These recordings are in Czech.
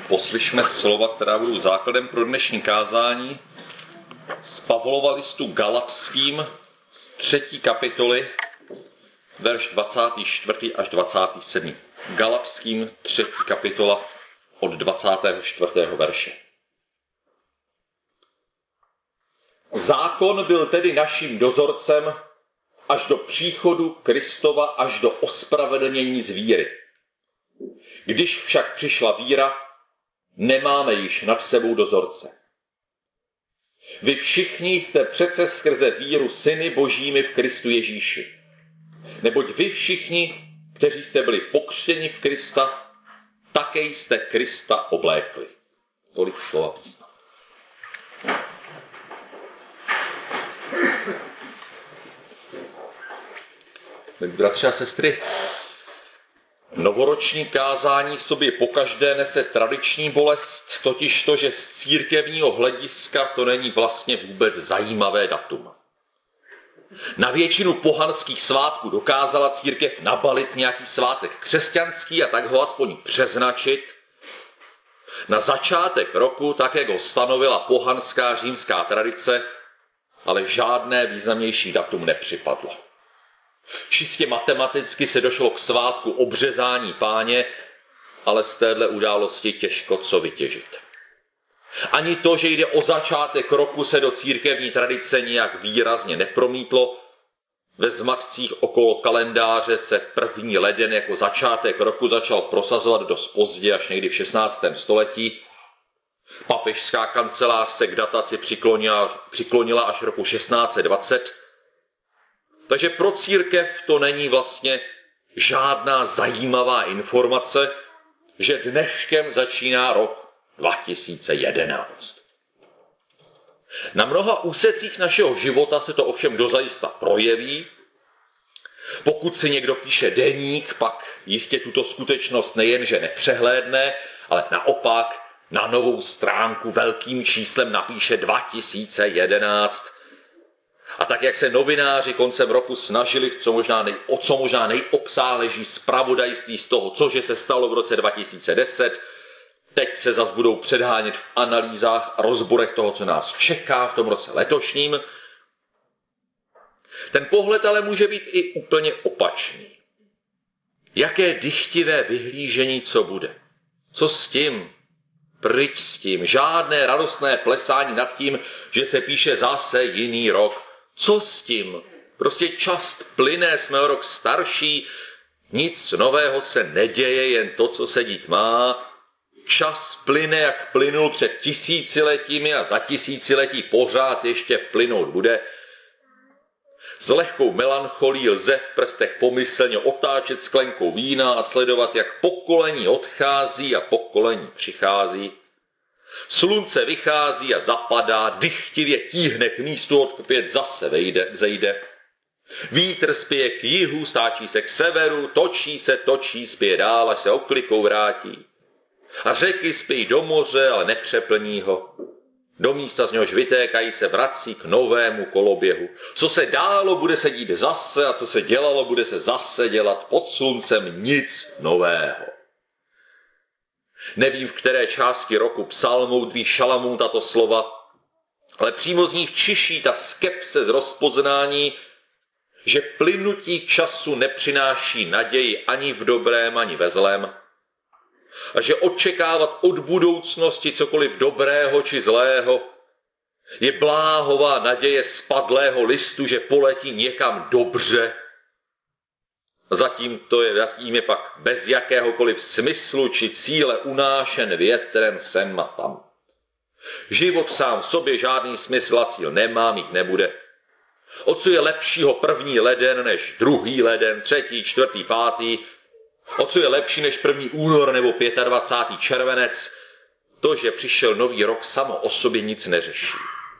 Poslyšme slova, která budou základem pro dnešní kázání z Pavlova listu Galatským z 3. kapitoly, verš 24. až 27. Galatským 3. kapitola od 24. verše. Zákon byl tedy naším dozorcem až do příchodu Kristova, až do ospravedlnění z víry. Když však přišla víra, nemáme již nad sebou dozorce. Vy všichni jste přece skrze víru syny božími v Kristu Ježíši. Neboť vy všichni, kteří jste byli pokřtěni v Krista, také jste Krista oblékli. Tolik slova písma. Bratři a sestry, novoroční kázání v sobě pokaždé nese tradiční bolest, totiž to, že z církevního hlediska to není vlastně vůbec zajímavé datum. Na většinu pohanských svátků dokázala církev nabalit nějaký svátek křesťanský a tak ho aspoň přeznačit. Na začátek roku, tak jak ho stanovila pohanská římská tradice, ale žádné významnější datum nepřipadlo. Čistě matematicky se došlo k svátku obřezání Páně, ale z téhle události těžko co vytěžit. Ani to, že jde o začátek roku, se do církevní tradice nijak výrazně nepromítlo. Ve zmatcích okolo kalendáře se 1. leden jako začátek roku začal prosazovat dost pozdě, až někdy v 16. století. Papežská kancelář se k dataci přiklonila až roku 1620. Takže pro církev to není vlastně žádná zajímavá informace, že dneškem začíná rok 2011. Na mnoha úsecích našeho života se to ovšem dozajista projeví. Pokud si někdo píše deník, pak jistě tuto skutečnost nejenže nepřehlédne, ale naopak na novou stránku velkým číslem napíše 2011. A tak, jak se novináři koncem roku snažili o co možná nejobsáhlejší zpravodajství z toho, cože se stalo v roce 2010, teď se zas budou předhánět v analýzách a rozborech toho, co nás čeká v tom roce letošním. Ten pohled ale může být i úplně opačný. Jaké dychtivé vyhlížení, co bude. Co s tím? Pryč s tím. Žádné radostné plesání nad tím, že se píše zase jiný rok. Co s tím? Prostě čas plyne, jsme o rok starší, nic nového se neděje, jen to, co se dít má. Čas plyne, jak plynul před tisíciletími a za tisíciletí pořád ještě plynout bude. S lehkou melancholí lze v prstech pomyslně otáčet sklenkou vína a sledovat, jak pokolení odchází a pokolení přichází. Slunce vychází a zapadá, dychtivě tíhne k místu, odkud zase vzejde. Vítr spěje k jihu, stáčí se k severu, točí, spěje dál, až se oklikou vrátí. A řeky spějí do moře, ale nepřeplní ho. Do místa, z něhož vytékají, se vrací k novému koloběhu. Co se dálo, bude se dít zase, a co se dělalo, bude se zase dělat. Pod sluncem nic nového. Nevím, v které části roku psal moudrý Šalamún tato slova, ale přímo z nich čiší ta skepse z rozpoznání, že plynutí času nepřináší naději ani v dobrém, ani ve zlém. A že očekávat od budoucnosti cokoliv dobrého či zlého je bláhová naděje spadlého listu, že poletí někam dobře. Zatím je pak bez jakéhokoliv smyslu či cíle unášen větrem sem a tam. Život sám v sobě žádný smysl a cíl nemá, mít nebude. O co je lepšího 1. leden než 2. leden, 3., 4., 5. O co je lepší než 1. únor nebo 25. červenec? To, že přišel nový rok, samo o sobě nic neřeší.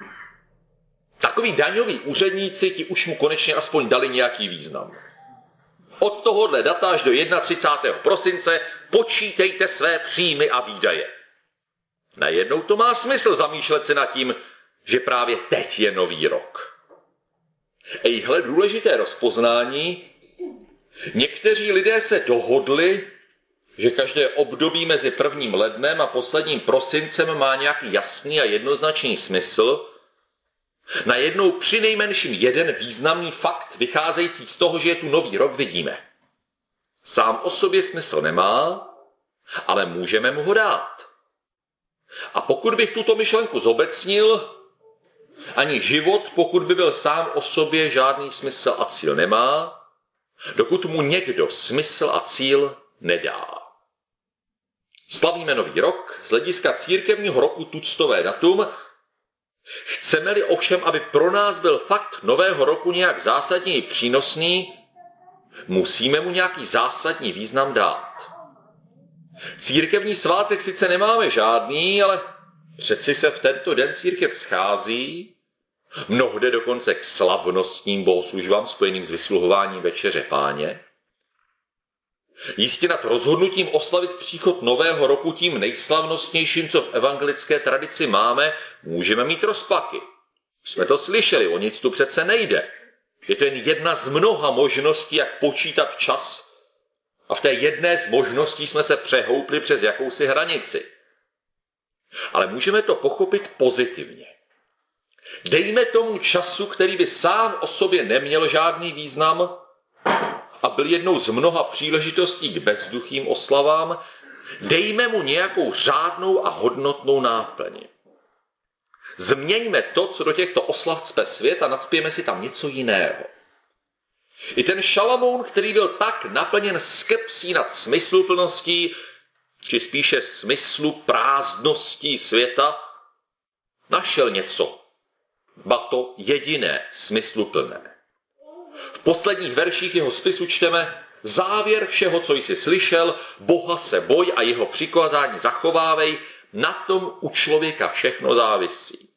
Takoví daňoví úředníci ti už mu konečně aspoň dali nějaký význam. Od tohohle data až do 31. prosince počítejte své příjmy a výdaje. Najednou to má smysl zamýšlet se nad tím, že právě teď je nový rok. Ejhle důležité rozpoznání. Někteří lidé se dohodli, že každé období mezi 1. lednem a posledním prosincem má nějaký jasný a jednoznačný smysl, najednou přinejmenším jeden významný fakt vycházející z toho, že je tu nový rok, vidíme. Sám o sobě smysl nemá, ale můžeme mu ho dát. A pokud bych tuto myšlenku zobecnil, ani život, pokud by byl sám o sobě, žádný smysl a cíl nemá, dokud mu někdo smysl a cíl nedá. Slavíme nový rok, z hlediska církevního roku tuctové datum. Chceme-li ovšem, aby pro nás byl fakt nového roku nějak zásadněji přínosný, musíme mu nějaký zásadní význam dát. Církevní svátek sice nemáme žádný, ale přeci se v tento den církev schází, mnohde dokonce k slavnostním bohoslužbám spojeným s vysluhováním večeře Páně. Jistě nad rozhodnutím oslavit příchod nového roku tím nejslavnostnějším, co v evangelické tradici máme, můžeme mít rozpaky. Jsme to slyšeli, o nic tu přece nejde. Je to jen jedna z mnoha možností, jak počítat čas, a v té jedné z možností jsme se přehoupli přes jakousi hranici. Ale můžeme to pochopit pozitivně. Dejme tomu času, který by sám o sobě neměl žádný význam a byl jednou z mnoha příležitostí k bezduchým oslavám, dejme mu nějakou řádnou a hodnotnou náplň. Změňme to, co do těchto oslav cpe svět, a nacpěme si tam něco jiného. I ten Šalamoun, který byl tak naplněn skepsí nad smysluplností, či spíše smyslu prázdností světa, našel něco, ba to jediné smysluplné. V posledních verších jeho spisu čteme: závěr všeho, co jsi slyšel, Boha se boj a jeho přikázání zachovávej, na tom u člověka všechno závisí.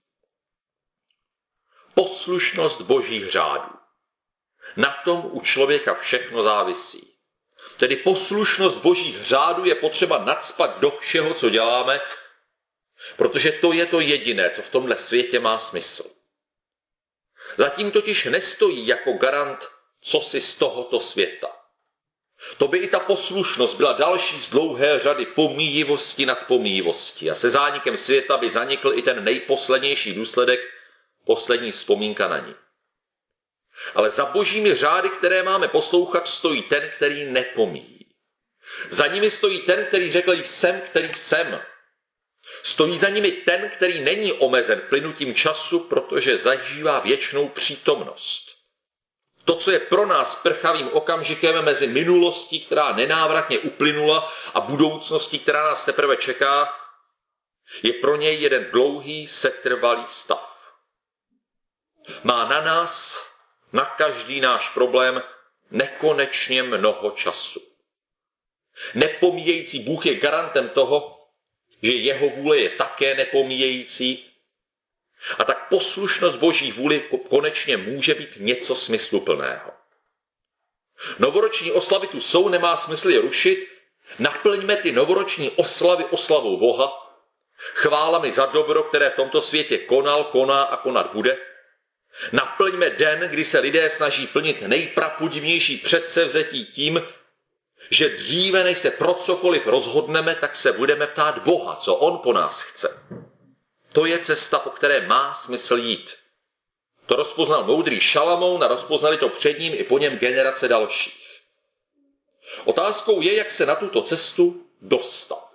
Poslušnost božích řádů. Na tom u člověka všechno závisí. Tedy poslušnost božích řádů je potřeba nacpat do všeho, co děláme, protože to je to jediné, co v tomhle světě má smysl. Zatím totiž nestojí jako garant cosi z tohoto světa. To by i ta poslušnost byla další z dlouhé řady pomíjivosti nad pomíjivostí a se zánikem světa by zanikl i ten nejposlednější důsledek, poslední vzpomínka na ní. Ale za božími řády, které máme poslouchat, stojí ten, který nepomíjí. Za nimi stojí ten, který řekl jsem, který jsem. Stojí za nimi ten, který není omezen plynutím času, protože zažívá věčnou přítomnost. To, co je pro nás prchavým okamžikem mezi minulostí, která nenávratně uplynula, a budoucností, která nás teprve čeká, je pro něj jeden dlouhý, setrvalý stav. Má na nás, na každý náš problém, nekonečně mnoho času. Nepomíjející Bůh je garantem toho, že jeho vůle je také nepomíjející, a tak poslušnost boží vůli konečně může být něco smysluplného. Novoroční oslavy tu jsou, nemá smysl je rušit, naplňme ty novoroční oslavy oslavou Boha, chválami za dobro, které v tomto světě konal, koná a konat bude. Naplňme den, kdy se lidé snaží plnit nejprapodivnější předsevzetí tím, že dříve, než se pro cokoliv rozhodneme, tak se budeme ptát Boha, co on po nás chce. To je cesta, po které má smysl jít. To rozpoznal moudrý Šalamoun a rozpoznali to před ním i po něm generace dalších. Otázkou je, jak se na tuto cestu dostat.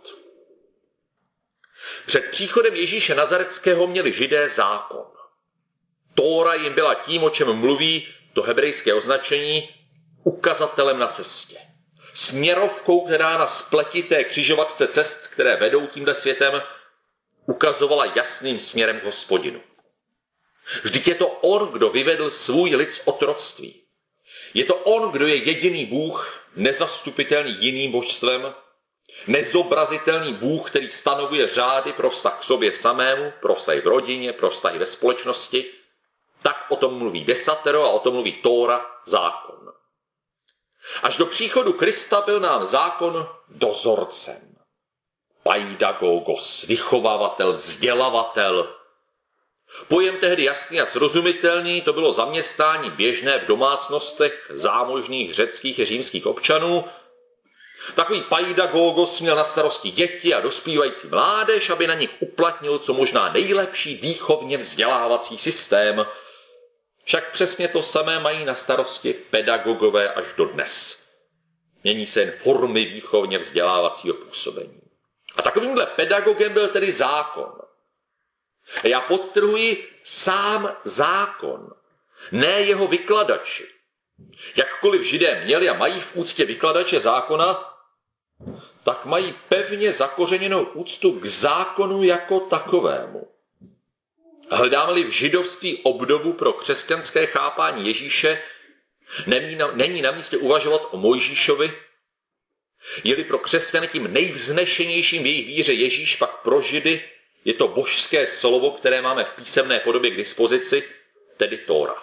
Před příchodem Ježíše Nazareckého měli Židé zákon. Tóra jim byla tím, o čem mluví to hebrejské označení, ukazatelem na cestě. Směrovkou, která na spletité křižovatce cest, které vedou tímhle světem, ukazovala jasným směrem k Hospodinu. Vždyť je to on, kdo vyvedl svůj lid z otroctví. Je to on, kdo je jediný Bůh, nezastupitelný jiným božstvem, nezobrazitelný Bůh, který stanovuje řády pro vztah k sobě samému, pro vztahy v rodině, pro vztahy ve společnosti. Tak o tom mluví desatero a o tom mluví Tóra, zákon. Až do příchodu Krista byl nám zákon dozorcem. Paidagogos, vychovávatel, vzdělavatel. Pojem tehdy jasný a srozumitelný, to bylo zaměstnání běžné v domácnostech zámožných řeckých i římských občanů, Takový paidagogos měl na starosti děti a dospívající mládež, aby na nich uplatnil co možná nejlepší výchovně vzdělávací systém. Však přesně to samé mají na starosti pedagogové až dodnes. Mění se jen formy výchovně vzdělávacího působení. A takovýmhle pedagogem byl tedy zákon. A já podtrhuji sám zákon, ne jeho vykladači. Jakkoliv Židé měli a mají v úctě vykladače zákona, tak mají pevně zakořeněnou úctu k zákonu jako takovému. A hledáme-li v židovství obdobu pro křesťanské chápání Ježíše, není na místě uvažovat o Mojžíšovi, je-li pro křesťany tím nejvznešenějším v jejich víře Ježíš, pak pro Židy je to božské slovo, které máme v písemné podobě k dispozici, tedy Tóra.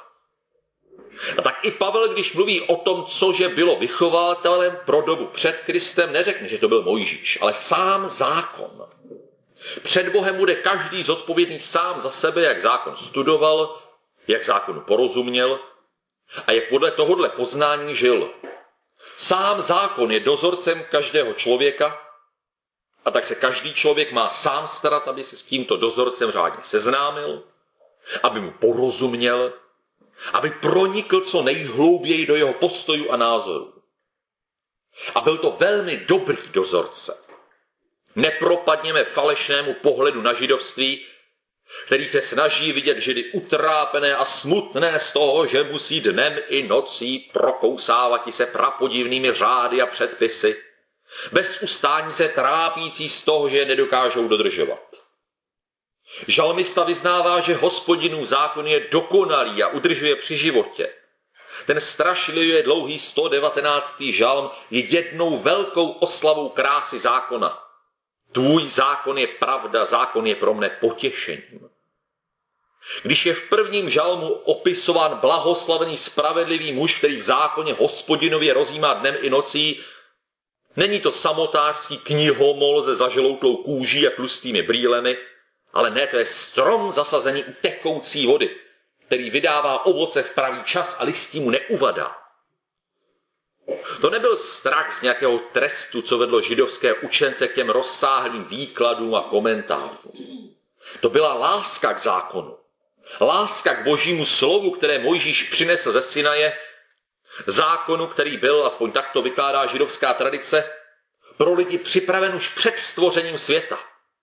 A tak i Pavel, když mluví o tom, cože bylo vychovatelem pro dobu před Kristem, neřekne, že to byl Mojžíš, ale sám zákon. Před Bohem bude každý zodpovědný sám za sebe, jak zákon studoval, jak zákonu porozuměl a jak podle tohohle poznání žil. Sám zákon je dozorcem každého člověka a tak se každý člověk má sám starat, aby se s tímto dozorcem řádně seznámil, aby mu porozuměl, aby pronikl co nejhlouběji do jeho postojů a názorů. A byl to velmi dobrý dozorce. Nepropadněme falešnému pohledu na židovství, který se snaží vidět Židy utrápené a smutné z toho, že musí dnem i nocí prokousávat se prapodivnými řády a předpisy, bez ustání se trápící z toho, že je nedokážou dodržovat. Žalmista vyznává, že Hospodinův zákon je dokonalý a udržuje při životě. Ten strašlivě dlouhý 119. žalm je jednou velkou oslavou krásy zákona. Tvůj zákon je pravda, zákon je pro mne potěšením. Když je v prvním žalmu opisován blahoslavený spravedlivý muž, který v zákoně Hospodinově rozjímá dnem i nocí, není to samotářský knihomol se zažloutlou kůží a tlustými brýlemi, ale ne, to je strom zasazený u tekoucí vody, který vydává ovoce v pravý čas a listí mu neuvadá. To nebyl strach z nějakého trestu, co vedlo židovské učence k těm rozsáhlým výkladům a komentářům. To byla láska k zákonu. Láska k božímu slovu, které Mojžíš přinesl ze Sinaje, zákonu, který byl, aspoň tak to vykládá židovská tradice, pro lidi připraven už před stvořením světa.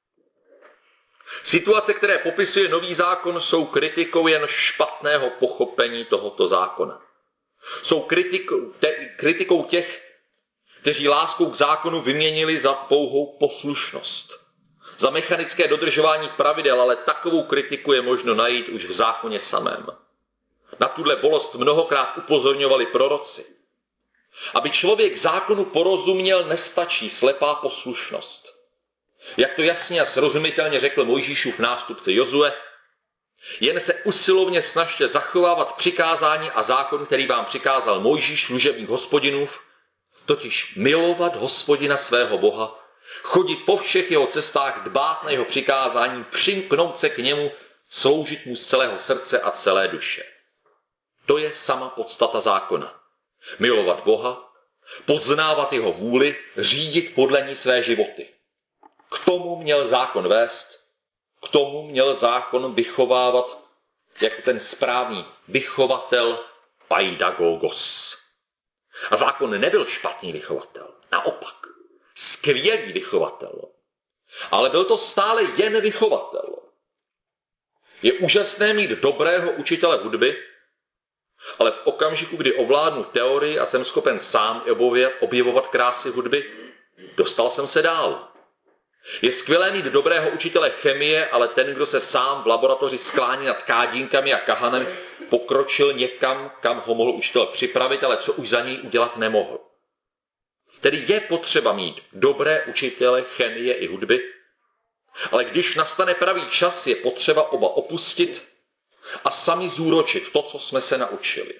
Situace, které popisuje nový zákon, jsou kritikou jen špatného pochopení tohoto zákona. Jsou kritikou těch, kteří láskou k zákonu vyměnili za pouhou poslušnost. Za mechanické dodržování pravidel, ale takovou kritiku je možno najít už v zákoně samém. Na tuhle bolest mnohokrát upozorňovali proroci. Aby člověk zákonu porozuměl, nestačí slepá poslušnost. Jak to jasně a srozumitelně řekl Mojžíšův nástupce Jozue, jen se usilovně snažte zachovávat přikázání a zákon, který vám přikázal Mojžíš, služebník Hospodinův, totiž milovat Hospodina svého Boha, chodit po všech jeho cestách, dbát na jeho přikázání, přimknout se k němu, sloužit mu z celého srdce a celé duše. To je sama podstata zákona. Milovat Boha, poznávat jeho vůli, řídit podle ní své životy. K tomu měl zákon vést, k tomu měl zákon vychovávat jako ten správný vychovatel paidagogos. A zákon nebyl špatný vychovatel, naopak, skvělý vychovatel. Ale byl to stále jen vychovatel. Je úžasné mít dobrého učitele hudby, ale v okamžiku, kdy ovládnu teorii a jsem schopen sám objevovat krásy hudby, dostal jsem se dál. Je skvělé mít dobrého učitele chemie, ale ten, kdo se sám v laboratoři sklání nad kádinkami a kahanem, pokročil někam, kam ho mohl učitel připravit, ale co už za něj udělat nemohl. Tedy je potřeba mít dobré učitele chemie i hudby, ale když nastane pravý čas, je potřeba oba opustit a sami zúročit to, co jsme se naučili.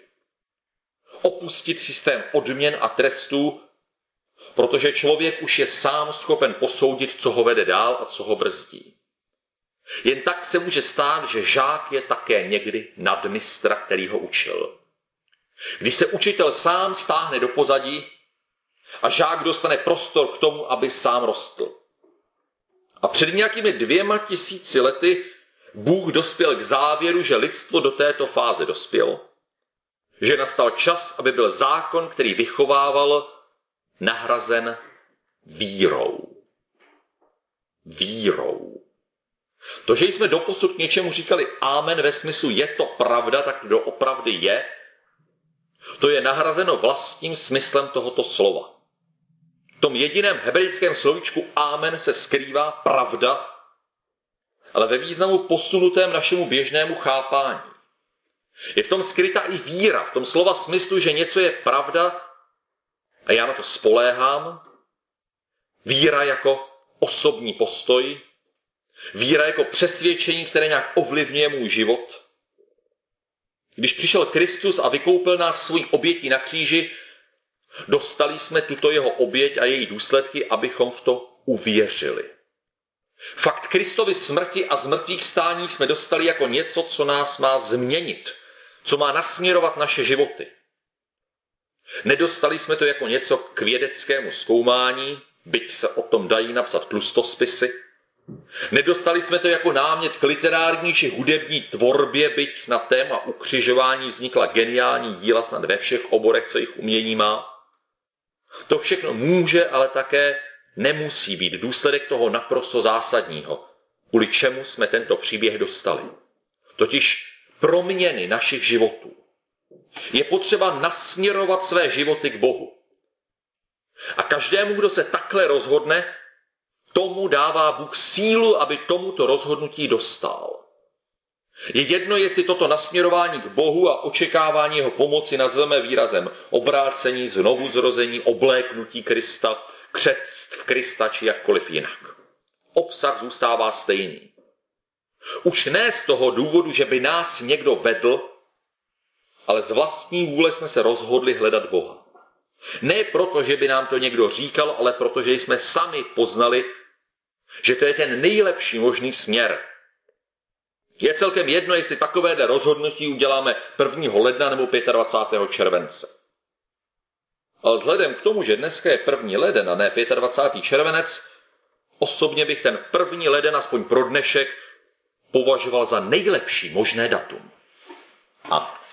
Opustit systém odměn a trestů, protože člověk už je sám schopen posoudit, co ho vede dál a co ho brzdí. Jen tak se může stát, že žák je také někdy nadmistra, který ho učil. Když se učitel sám stáhne do pozadí, A žák dostane prostor k tomu, aby sám rostl. A před nějakými 2000 lety Bůh dospěl k závěru, že lidstvo do této fáze dospělo, že nastal čas, aby byl zákon, který vychovával, nahrazen vírou. Vírou. To, že jsme doposud k něčemu říkali amen ve smyslu je to pravda, tak to doopravdy je, to je nahrazeno vlastním smyslem tohoto slova. V tom jediném hebrejském slovíčku amen se skrývá pravda, ale ve významu posunutém našemu běžnému chápání. Je v tom skrytá i víra, v tom slova smyslu, že něco je pravda a já na to spoléhám. Víra jako osobní postoj, víra jako přesvědčení, které nějak ovlivňuje můj život. Když přišel Kristus a vykoupil nás svojí obětí na kříži, dostali jsme tuto jeho oběť a její důsledky, abychom v to uvěřili. Fakt Kristovy smrti a zmrtvých stání jsme dostali jako něco, co nás má změnit, co má nasměrovat naše životy. Nedostali jsme to jako něco k vědeckému zkoumání, byť se o tom dají napsat tlustospisy. Nedostali jsme to jako námět k literární či hudební tvorbě, byť na téma ukřižování vznikla geniální díla snad ve všech oborech, co jich umění má. To všechno může, ale také nemusí být důsledek toho naprosto zásadního, kvůli čemu jsme tento příběh dostali. Totiž proměny našich životů. Je potřeba nasměrovat své životy k Bohu. A každému, kdo se takhle rozhodne, tomu dává Bůh sílu, aby tomuto rozhodnutí dostal. Je jedno, jestli toto nasměrování k Bohu a očekávání jeho pomoci nazveme výrazem obrácení, znovuzrození, obléknutí Krista, křest v Krista či jakkoliv jinak. Obsah zůstává stejný. Už ne z toho důvodu, že by nás někdo vedl, ale z vlastní vůle jsme se rozhodli hledat Boha. Ne proto, že by nám to někdo říkal, ale protože jsme sami poznali, že to je ten nejlepší možný směr. Je celkem jedno, jestli takovéhle rozhodnutí uděláme 1. ledna nebo 25. července. Ale vzhledem k tomu, že dneska je 1. leden a ne 25. červenec, osobně bych ten 1. leden aspoň pro dnešek považoval za nejlepší možné datum. A